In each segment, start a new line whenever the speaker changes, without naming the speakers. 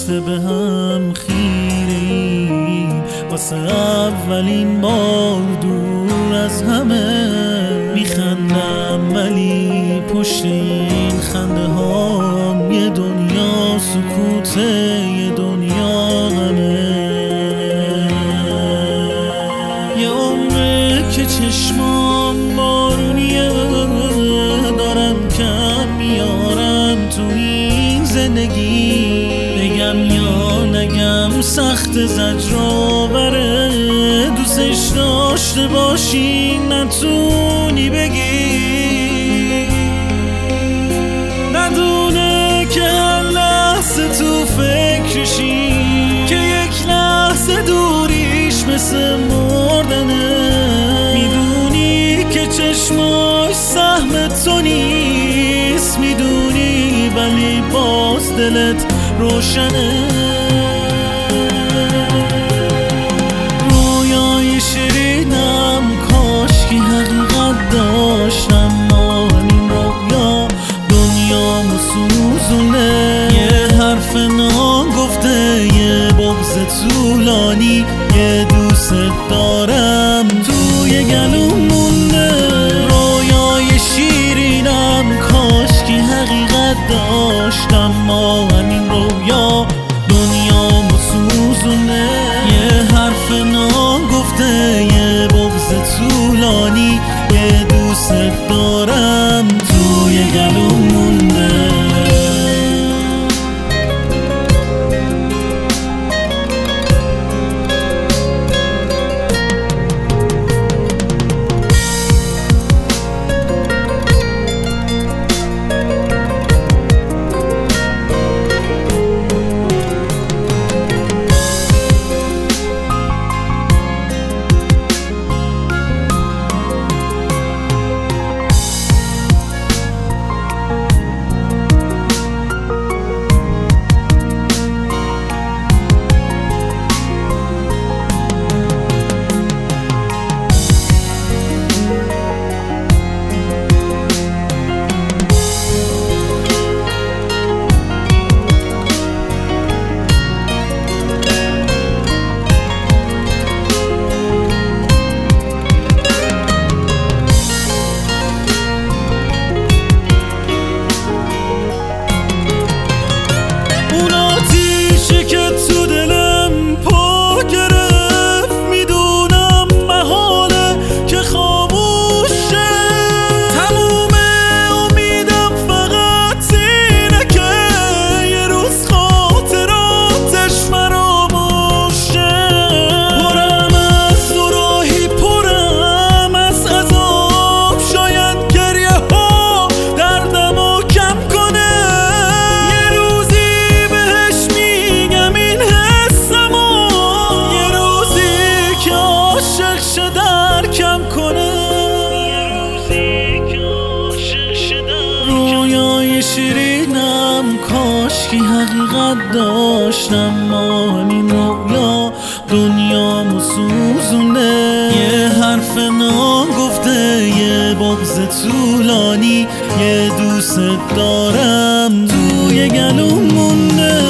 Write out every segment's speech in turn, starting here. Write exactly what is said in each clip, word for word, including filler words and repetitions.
لحظه به هم خیریم، واسه اولین بار دور از همه میخندم، ولی پشت این خنده هام یه دنیا سکوته، یه دنیا غمه. یه عمره که چشمام بارونیه، دارم کم میارم تو این زندگی، بگم یا نگم سخت زجرآوره، دوستش داشته باشی نتونی بگی، ندونه که هر لحظه تو فکرشی، که یک لحظه دوریش مثل مردنه، میدونی که چشماش سهم تو نیست، میدونی ولی باز دلت روشنه. رویای شیرینم کاشکی حقیقت داشتم، ما همین رویا دنیامو سوزونه، یه حرف ناگفته، یه بغض طولانی، یه دوست دارم توی گلوم مونده. رویای شیرینم کاشکی حقیقت داشتم، ما همین رویا دنیامو سوزونه، یه حرف ناگفته، یه بغض طولانی، یه دوست دارم توی گلوم مونده. رویای شیرینم کاشکی حقیقت داشتم، ما همین رویا دنیامو سوزونه، یه حرف ناگفته، یه بغض طولانی، یه دوست دارم توی گلوم مونده.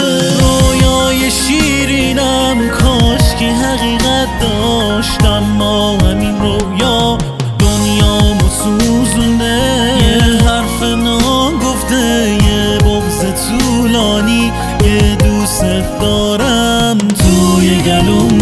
رویای شیرینم کاشکی حقیقت داشتم، ما همین رویا دنیامو سوزونه، یه حرف ناگفته، یه بغض طولانی، یه دوست دارم توی گلوم